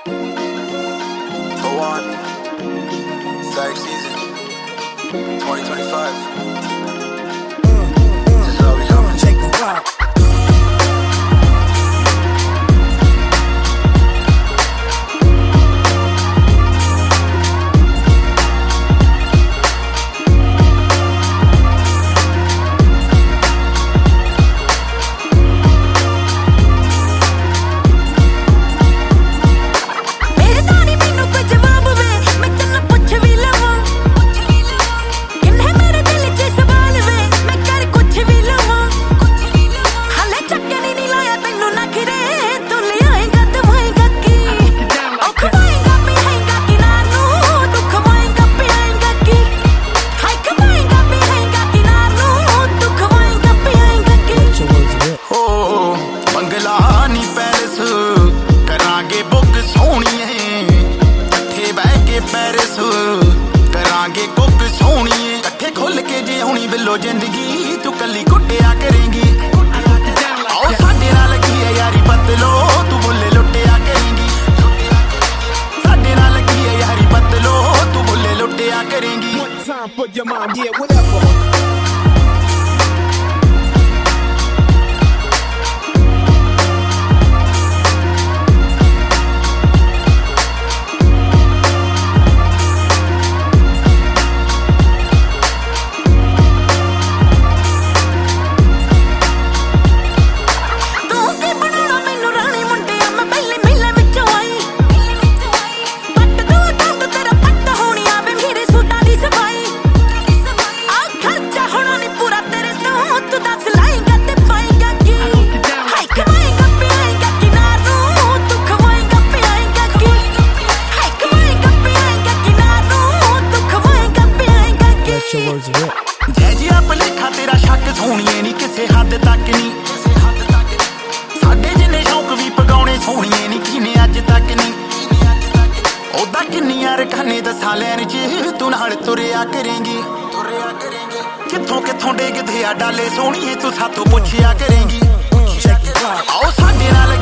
Go on. Sag season 2025. This is how we coming. Take the rock. ਪੈਰਿਸ ਕਰਾਂਗੇ ਕੁੱਕ ਸੋਹਣੀਏ ਇਕੱਠੇ ਖੁੱਲ ਕੇ ਜੇ ਹੋਣੀ ਬਿੱਲੋ ਜ਼ਿੰਦਗੀ ਤੂੰ ਕੱਲੀ ਕੁੱਟਿਆ ਕਰੇਂਗੀ ਆਓ ਸਾਡੇ ਨਾਲ ਕੀ ਹੈ ਯਾਰੀ ਬਦਲੋ ਤੂੰ ਬੁੱਲੇ ਲੁੱਟਿਆ ਕਰੇਂਗੀ ਸਾਡੇ ਨਾਲ ਕੀ ਹੈ ਯਾਰੀ ਬਦਲੋ ਤੂੰ ਬੁੱਲੇ ਲੁੱਟਿਆ ਕਰੇਂਗੀ ਜੈ ਜੀ ਭਲੇਖਾ ਤੇਰਾ ਸ਼ੱਕ ਸੋਹਣੀਏ ਨੀ ਕਿਸੇ ਹੱਦ ਤੱਕ ਨੀ ਸਾਡੇ ਜਿੰਨੇ ਸ਼ੌਕ ਵੀ ਪਗਾਉਣੇ ਸੋਹਣੀਏ ਨੀ ਕਿਨੇ ਅੱਜ ਤੱਕ ਨੀ ਉਹਦਾ ਕਿੰਨੀਆਂ ਰਖਾਨੇ ਦਸਾਂ ਲੈਣ ਚ ਤੂੰ ਨਾਲ ਤੁਰਿਆ ਕਰੇਂਗੀ ਕਿੱਥੋਂ ਕਿੱਥੋਂ ਡੇਗਦੇ ਆ ਡਾਲੇ ਸੋਹਣੀਏ ਤੂੰ ਸਾਥੋਂ ਪੁੱਛਿਆ ਕਰੇਂਗੀ ਆਓ ਸਾਡੇ ਨਾਲ